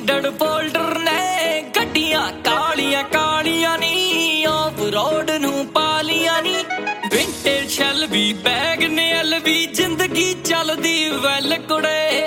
branded folder ਨੇ ਗੱਡੀਆਂ ਕਾਲੀਆਂ ਕਾਲੀਆਂ ਨੀ ਆਫ ਰੋਡ ਨੂੰ ਪਾਲੀਆਂ ਨੀ ਵਿੰਟੇਜ ਸ਼ੈਲ ਵੀ ਬੈਗ ਨੇ ਐਲ ਵੀ ਜ਼ਿੰਦਗੀ ਚੱਲਦੀ ਵੈਲ ਕੁੜੇ